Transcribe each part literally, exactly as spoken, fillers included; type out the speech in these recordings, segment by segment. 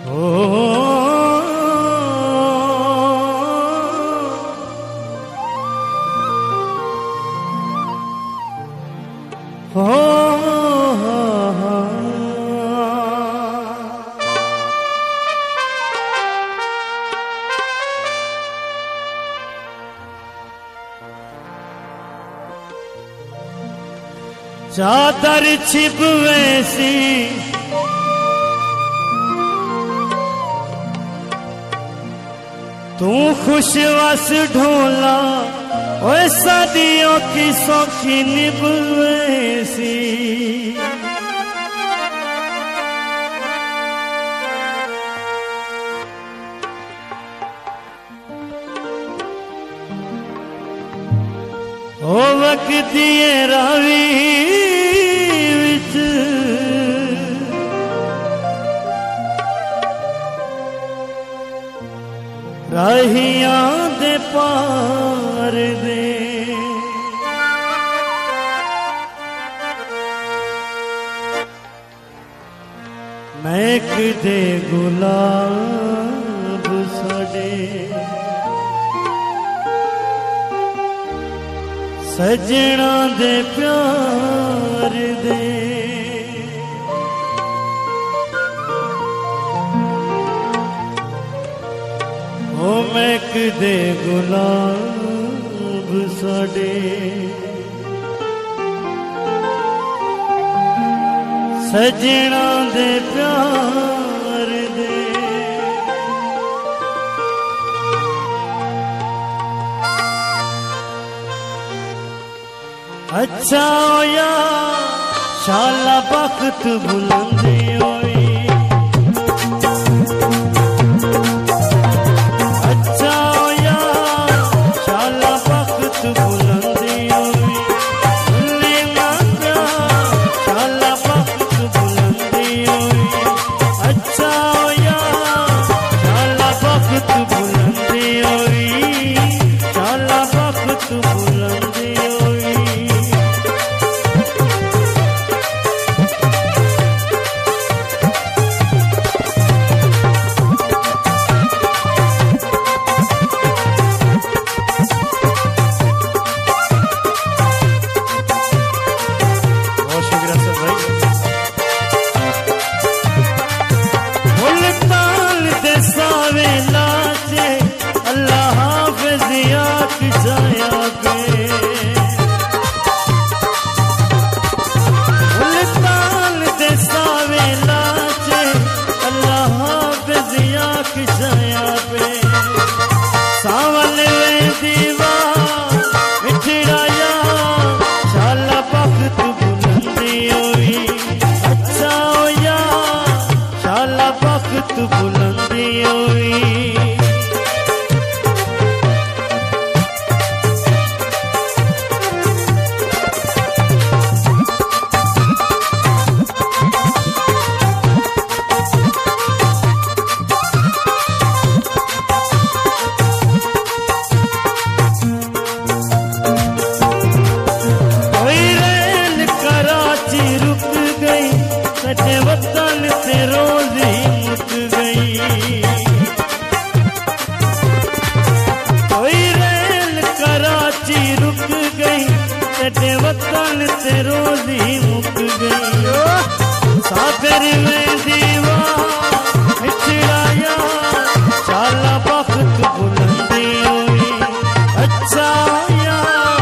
चादर छिप वैसी तू खुश वस ढोला ओए सदियों की सौखी निभ वैसी ओ वक्त दिए रावी राहियां दे पार दे महक दे गुलाब साडे सजना दे प्यार दे ओ महक दे गुलाब साडे सजना दे प्यार दे अच्छा होया शाला बख्त बुलंदी होई वतन से रोजी मुक गई सागर में दीवा मिठड़ाया शाला बख्त बुलंदी हुई अच्छा या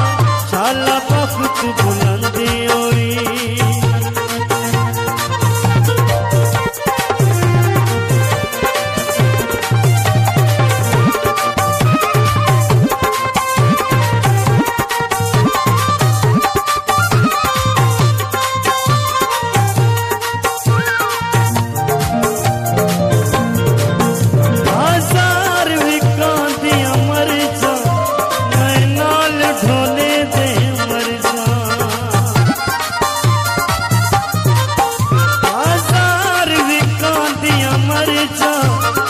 शाला बख्त बुलंदी हुई जा